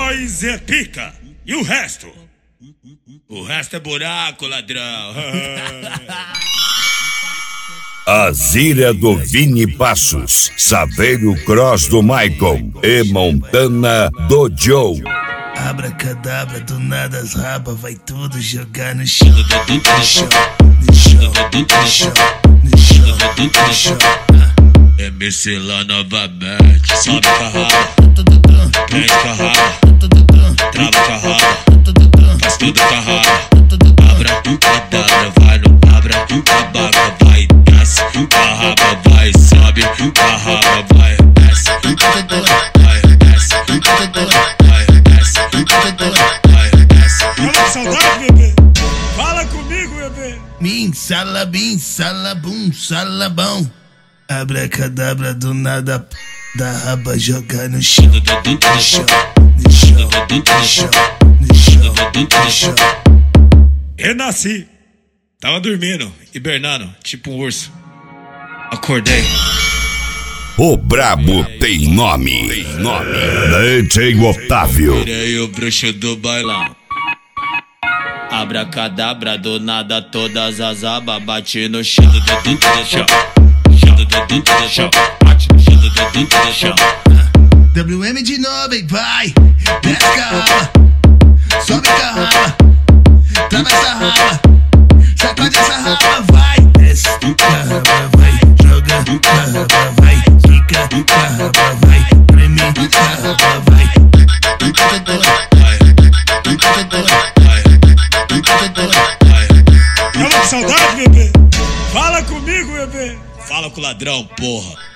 Nós é pica. E o resto? O resto é buraco, ladrão. A Zira do Vini Passos, Saveiro Cross do Michael e Montana do Joe. Abracadabra, do nada as rabas vai tudo jogar no chão. No chão, no chão, no chão, no chão, no chão. MC lá novamente. Sobe com a raba, prende com a raba, trava com a raba, faz tudo com a raba. Abracadabra, vai no abaca, vai, desce com a raba, vai, sobe com a raba, vai, desce, vai, desce, vai, desce, vai, desce. Fala saudade, bebê. Fala comigo, bebê. Bim, salabum, salabão. Abracadabra, do nada da raba jogar no chão. No chão, no chão, no chão, no chão, no chão. Renasci. Tava dormindo, hibernando, tipo um urso. Acordei. O brabo tem nome. DJ Otávio. Virei o bruxo do bailão. Abracadabra, do nada todas as abas bate no chão. Chão, chão, bate no chão. WM de novo, hein, vai. Desce com a raba, sobe com a raba, trava essa raba, sacode essa raba, vai. Desce com a raba, vai. Joga com a raba, vai. Fica com a raba, vai. Treme com a raba, vai. Fala com saudade, bebê. Fala comigo, bebê. Fala com o ladrão, porra.